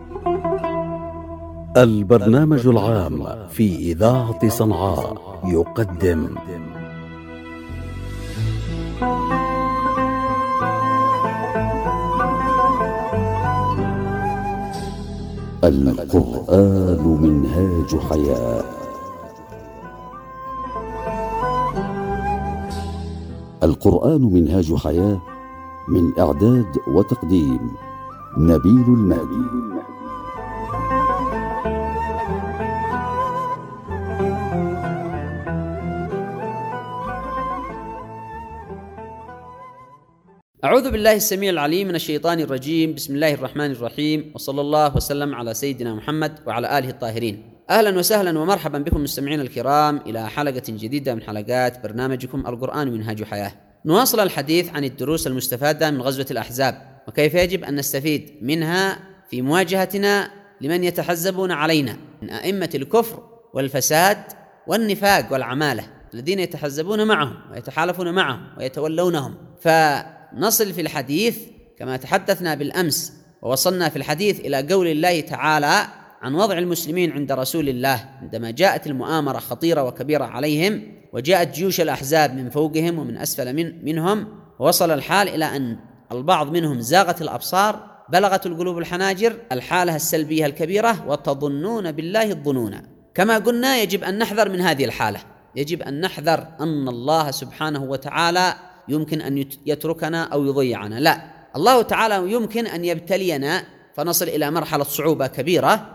البرنامج العام في إذاعة صنعاء يقدم القرآن منهاج حياة. القرآن منهاج حياة، من إعداد وتقديم نبيل المهدي. أعوذ بالله السميع العليم من الشيطان الرجيم. بسم الله الرحمن الرحيم، وصلى الله وسلم على سيدنا محمد وعلى آله الطاهرين. أهلا وسهلا ومرحبا بكم مستمعين الكرام إلى حلقة جديدة من حلقات برنامجكم القرآن منهاج حياة. نواصل الحديث عن الدروس المستفادة من غزوة الأحزاب، وكيف يجب أن نستفيد منها في مواجهتنا لمن يتحزبون علينا من أئمة الكفر والفساد والنفاق والعمالة، الذين يتحزبون معهم ويتحالفون معهم ويتولونهم. فنصل في الحديث كما تحدثنا بالأمس، ووصلنا في الحديث إلى قول الله تعالى عن وضع المسلمين عند رسول الله عندما جاءت المؤامرة خطيرة وكبيرة عليهم، وجاءت جيوش الأحزاب من فوقهم ومن أسفل منهم، ووصل الحال إلى أن البعض منهم زاغت الأبصار، بلغت القلوب الحناجر، الحالة السلبية الكبيرة، وتظنون بالله الظنون. كما قلنا يجب أن نحذر من هذه الحالة، يجب أن نحذر أن الله سبحانه وتعالى يمكن أن يتركنا أو يضيعنا. لا، الله تعالى يمكن أن يبتلينا فنصل إلى مرحلة صعوبة كبيرة،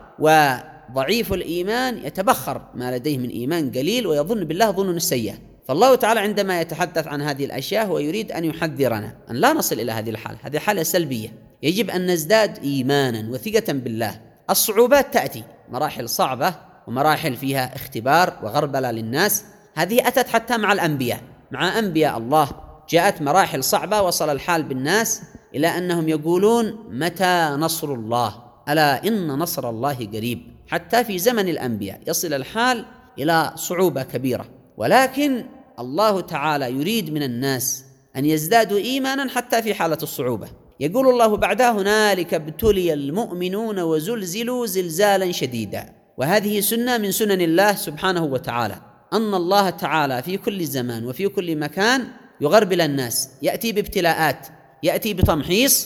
وضعيف الإيمان يتبخر ما لديه من إيمان قليل ويظن بالله ظن السيئة. فالله تعالى عندما يتحدث عن هذه الأشياء هو يريد أن يحذرنا أن لا نصل إلى هذه الحالة. هذه حالة سلبية، يجب أن نزداد إيمانا وثقة بالله. الصعوبات تأتي مراحل صعبة ومراحل فيها اختبار وغربلة للناس، هذه أتت حتى مع الأنبياء، مع أنبياء الله جاءت مراحل صعبة، وصل الحال بالناس إلى أنهم يقولون متى نصر الله، ألا إن نصر الله قريب. حتى في زمن الأنبياء يصل الحال إلى صعوبة كبيرة، ولكن الله تعالى يريد من الناس أن يزدادوا إيمانا حتى في حالة الصعوبة. يقول الله بعدها هنالك ابتلي المؤمنون وزلزلوا زلزالا شديدا. وهذه سنة من سنن الله سبحانه وتعالى، أن الله تعالى في كل زمان وفي كل مكان يغربل الناس، يأتي بابتلاءات، يأتي بتمحيص،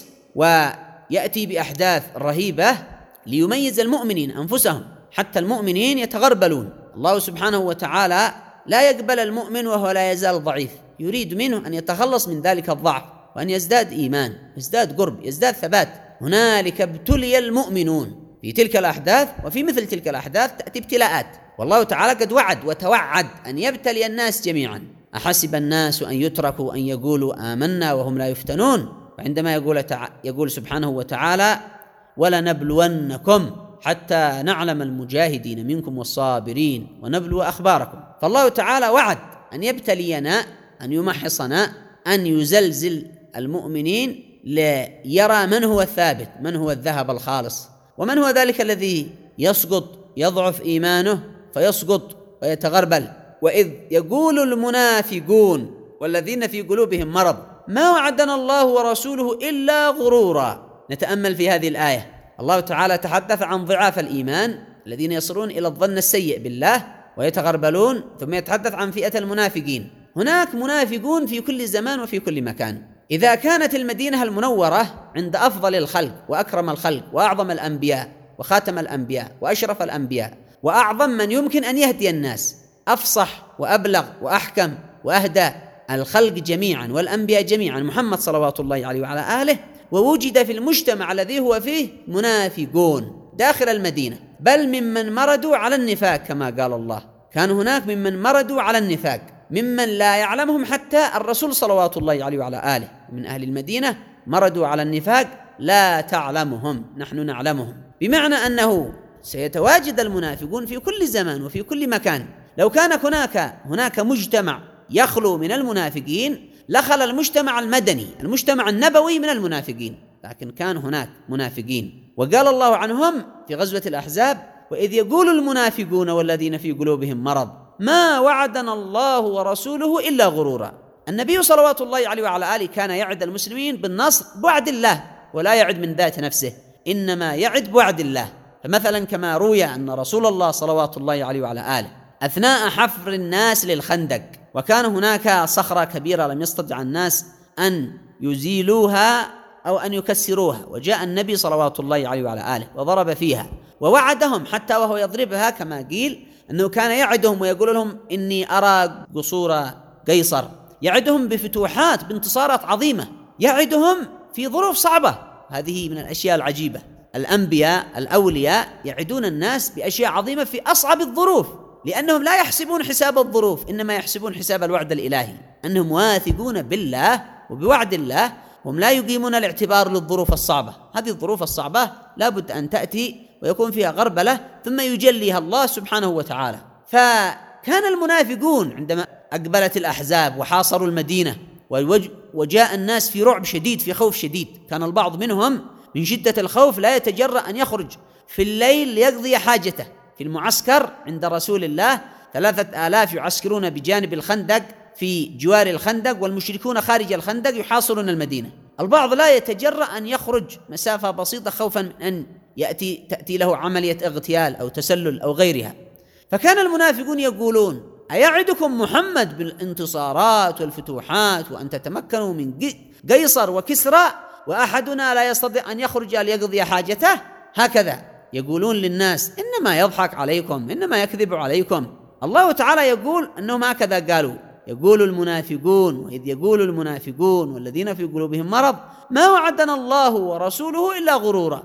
ويأتي بأحداث رهيبة ليميز المؤمنين أنفسهم. حتى المؤمنين يتغربلون، الله سبحانه وتعالى لا يقبل المؤمن وهو لا يزال ضعيف، يريد منه أن يتخلص من ذلك الضعف وأن يزداد إيمان، يزداد قرب، يزداد ثبات. هنالك ابتلي المؤمنون. في تلك الأحداث وفي مثل تلك الأحداث تأتي ابتلاءات، والله تعالى قد وعد وتوعد أن يبتلي الناس جميعا. أحسب الناس أن يتركوا أن يقولوا آمنا وهم لا يفتنون. وعندما يقول سبحانه وتعالى ولنبلونكم حتى نعلم المجاهدين منكم والصابرين ونبلو أخباركم. فالله تعالى وعد أن يبتلينا، أن يمحصنا، أن يزلزل المؤمنين ليرى من هو الثابت، من هو الذهب الخالص، ومن هو ذلك الذي يسقط، يضعف إيمانه فيسقط ويتغربل. وإذ يقول المنافقون والذين في قلوبهم مرض ما وعدنا الله ورسوله إلا غرورا. نتأمل في هذه الآية، الله تعالى تحدث عن ضعاف الإيمان الذين يصلون إلى الظن السيء بالله ويتغربلون، ثم يتحدث عن فئة المنافقين. هناك منافقون في كل زمان وفي كل مكان. إذا كانت المدينة المنورة عند أفضل الخلق وأكرم الخلق وأعظم الأنبياء وخاتم الأنبياء وأشرف الأنبياء وأعظم من يمكن أن يهدي الناس، أفصح وأبلغ وأحكم وأهدى الخلق جميعا والأنبياء جميعا، محمد صلوات الله عليه وعلى آله، ووجد في المجتمع الذي هو فيه منافقون داخل المدينة، بل ممن مردوا على النفاق كما قال الله. كان هناك ممن مردوا على النفاق، ممن لا يعلمهم حتى الرسول صلوات الله عليه وعلى آله، من أهل المدينة مردوا على النفاق لا تعلمهم، نحن نعلمهم. بمعنى أنه سيتواجد المنافقون في كل زمان وفي كل مكان. لو كان هناك مجتمع يخلو من المنافقين لخل المجتمع المدني، المجتمع النبوي، من المنافقين، لكن كان هناك منافقين. وقال الله عنهم في غزوة الأحزاب وإذ يقول المنافقون والذين في قلوبهم مرض ما وعدنا الله ورسوله إلا غرورا. النبي صلوات الله عليه وعلى آله كان يعد المسلمين بالنصر بوعد الله، ولا يعد من ذات نفسه، إنما يعد بوعد الله. فمثلا كما روي أن رسول الله صلوات الله عليه وعلى آله أثناء حفر الناس للخندق، وكان هناك صخرة كبيرة لم يستطع الناس أن يزيلوها أو أن يكسروها، وجاء النبي صلوات الله عليه وعلى آله وضرب فيها ووعدهم، حتى وهو يضربها كما قيل أنه كان يعدهم ويقول لهم إني أرى قصور قيصر، يعدهم بفتوحات بانتصارات عظيمة، يعدهم في ظروف صعبة. هذه من الأشياء العجيبة. الأنبياء الأولياء يعدون الناس بأشياء عظيمة في أصعب الظروف، لأنهم لا يحسبون حساب الظروف، إنما يحسبون حساب الوعد الإلهي، أنهم واثقون بالله وبوعد الله، هم لا يقيمون الاعتبار للظروف الصعبة. هذه الظروف الصعبة لابد أن تأتي ويكون فيها غربلة ثم يجليها الله سبحانه وتعالى. فكان المنافقون عندما أقبلت الأحزاب وحاصروا المدينة وجاء الناس في رعب شديد، في خوف شديد، كان البعض منهم من شدة الخوف لا يتجرأ أن يخرج في الليل ليقضي حاجته. في المعسكر عند رسول الله 3000 يعسكرون بجانب الخندق في جوار الخندق، والمشركون خارج الخندق يحاصرون المدينة. البعض لا يتجرأ أن يخرج مسافة بسيطة خوفا من أن تأتي له عملية اغتيال أو تسلل أو غيرها. فكان المنافقون يقولون: أيعدكم محمد بالانتصارات والفتوحات وأن تتمكنوا من قيصر وكسرى وأحدنا لا يستطيع أن يخرج ليقضي حاجته؟ هكذا يقولون للناس، إنما يضحك عليكم، إنما يكذب عليكم. الله تعالى يقول أنهم هكذا قالوا. يقول المنافقون: وإذ يقول المنافقون والذين في قلوبهم مرض ما وعدنا الله ورسوله إلا غرورا،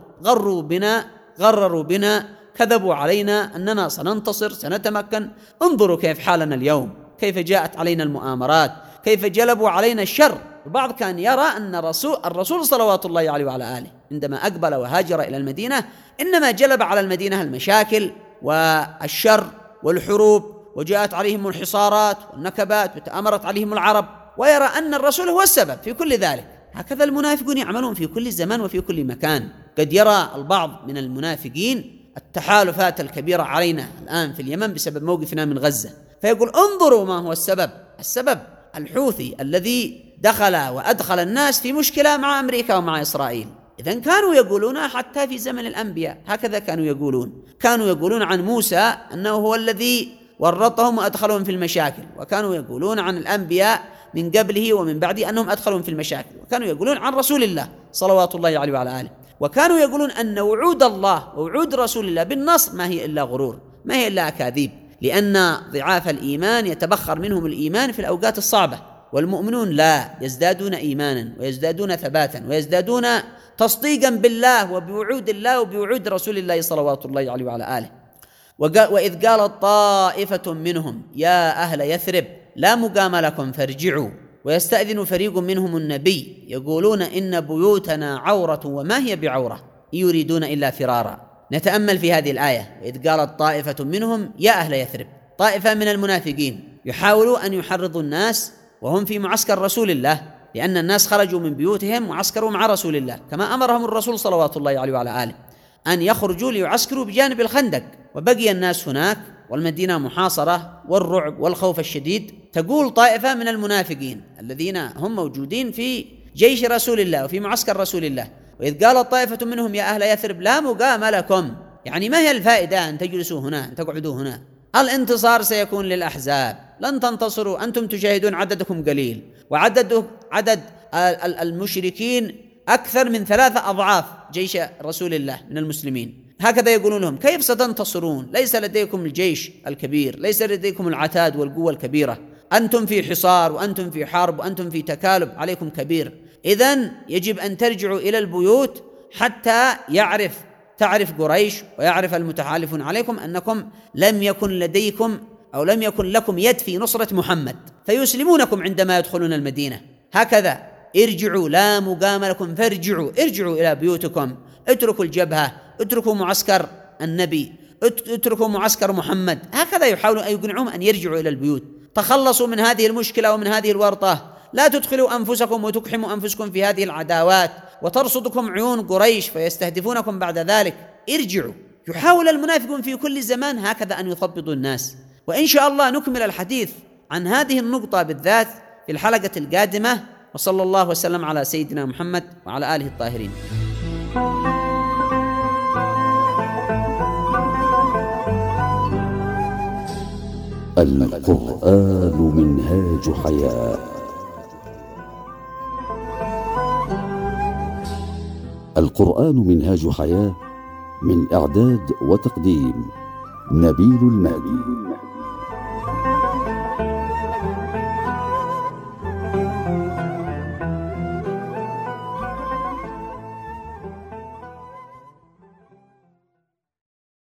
غرروا بنا، كذبوا علينا أننا سننتصر سنتمكن. انظروا كيف حالنا اليوم، كيف جاءت علينا المؤامرات، كيف جلبوا علينا الشر. البعض كان يرى أن الرسول صلوات الله عليه وعلى آله عندما أقبل وهاجر إلى المدينة إنما جلب على المدينة المشاكل والشر والحروب، وجاءت عليهم الحصارات والنكبات وتآمرت عليهم العرب، ويرى أن الرسول هو السبب في كل ذلك. هكذا المنافقون يعملون في كل زمان وفي كل مكان. قد يرى البعض من المنافقين التحالفات الكبيرة علينا الآن في اليمن بسبب موقفنا من غزة، فيقول: انظروا ما هو السبب الحوثي الذي دخل وأدخل الناس في مشكلة مع أمريكا ومع إسرائيل. إذن كانوا يقولون حتى في زمن الأنبياء هكذا كانوا يقولون عن موسى أنه هو الذي ورطهم وأدخلهم في المشاكل، وكانوا يقولون عن الأنبياء من قبله ومن بعده أنهم أدخلهم في المشاكل، وكانوا يقولون عن رسول الله صلوات الله عليه وعلى آله، وكانوا يقولون أن وعود الله ووعود رسول الله بالنصر ما هي إلا غرور، ما هي إلا أكاذيب، لأن ضعاف الإيمان يتبخر منهم الإيمان في الأوقات الصعبة، والمؤمنون لا يزدادون إيمانا ويزدادون ثباتا ويزدادون تصديقا بالله وبوعود الله وبوعود رسول الله صلوات الله عليه وعلى آله. وإذ قالت طائفة منهم يا أهل يثرب لا مقام لكم فارجعوا ويستأذن فريق منهم النبي يقولون إن بيوتنا عورة وما هي بعورة يريدون إلا فرارا. نتأمل في هذه الآية: وإذ قالت طائفة منهم يا أهل يثرب. طائفة من المنافقين يحاولوا أن يحرضوا الناس وهم في معسكر رسول الله، لأن الناس خرجوا من بيوتهم وعسكروا مع رسول الله كما أمرهم الرسول صلوات الله عليه وعلى آله أن يخرجوا ليعسكروا بجانب الخندق، وبقي الناس هناك والمدينة محاصرة والرعب والخوف الشديد. تقول طائفة من المنافقين الذين هم موجودين في جيش رسول الله وفي معسكر رسول الله: وإذ قالت طائفة منهم يا أهل يثرب لا مقام لكم، يعني ما هي الفائدة أن تجلسوا هنا، أن تقعدوا هنا؟ الانتصار سيكون للأحزاب، لن تنتصروا، أنتم تشاهدون عددكم قليل، عدد المشركين أكثر من 3 أضعاف جيش رسول الله من المسلمين. هكذا يقولون لهم: كيف ستنتصرون؟ ليس لديكم الجيش الكبير، ليس لديكم العتاد والقوة الكبيرة، أنتم في حصار وأنتم في حرب وأنتم في تكالب عليكم كبير. إذن يجب أن ترجعوا إلى البيوت حتى تعرف قريش ويعرف المتحالفون عليكم أنكم لم يكن لديكم أو لم يكن لكم يد في نصرة محمد، فيسلمونكم عندما يدخلون المدينة. هكذا ارجعوا لا مقام لكم ارجعوا إلى بيوتكم، اتركوا الجبهة، اتركوا معسكر النبي، اتركوا معسكر محمد. هكذا يحاولون أن يقنعوهم أن يرجعوا إلى البيوت. تخلصوا من هذه المشكلة ومن هذه الورطة، لا تدخلوا أنفسكم وتقحموا أنفسكم في هذه العداوات وترصدكم عيون قريش فيستهدفونكم بعد ذلك. ارجعوا. يحاول المنافقون في كل زمان هكذا أن يثبطوا الناس، وإن شاء الله نكمل الحديث عن هذه النقطة بالذات في الحلقة القادمة. وصلى الله وسلم على سيدنا محمد وعلى آله الطاهرين. القرآن منهاج حياة. القرآن منهاج حياة، من إعداد وتقديم نبيل المهدي.